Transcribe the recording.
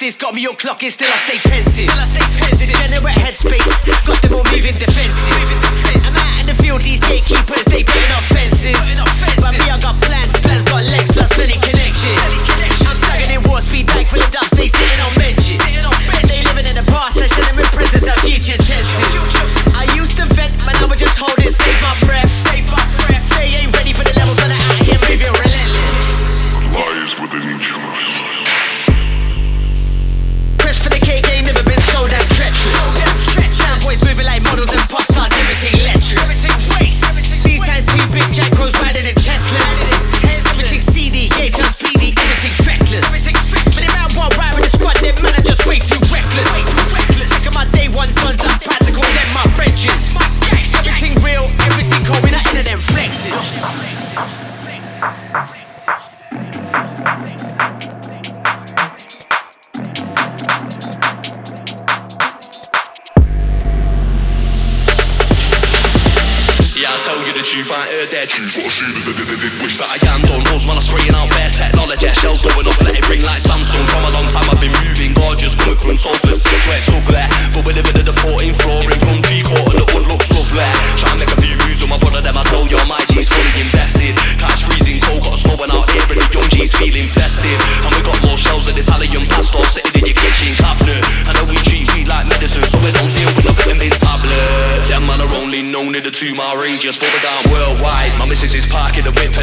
It's got me on clocking, still I stay pensive. Degenerate headspace, got them all moving defensive. I'm out in the field, these gatekeepers, they putting up fences. But me, I got plans got legs, plus plenty connections. I'm tagging in war speed, bag full of dubs, they sitting on benches. They living in the past, I should them in presence of future tenses. I used to vent, but now I just hold it, save my breath. They ain't ready for the levels, but they're out here moving relentless. Lies within each of us. Press for the cake ain't never been so damn treacherous. Sound boys moving like models and pop stars, everything lecherous. These times too big, Jack Rose riding in Teslas. Everything CD, yeah, turn speedy, everything feckless. But they round one ride with the squad, them man are just way too reckless. Sick of my day one guns, I'm practical, them my bridges. Everything real, everything cold, we not into them flexes. Yeah, I tell you the truth, I ain't heard that truth. What shooters I did wish that I am done. Rose man, I'm spraying out bare technology. Shells going off, let it ring like Samsung. From a long time I've been moving, gorgeous. Coming from Salford, 6 where it's lovely. But we're living at the 14th floor in Plum G Court and the wood looks lovely. Try and make a few moves with my brother, them I told you my G's fully invested. Cash freezing cold, got a snowing out here and the young G's feeling festive. And we got more shells than Italian pastor sitting in your kitchen cabinet. And then we treat weed like medicine, so we don't deal with the vitamin tablets. Them man are only known in the 2 mile radius, but we're down worldwide. My missus is parking the whip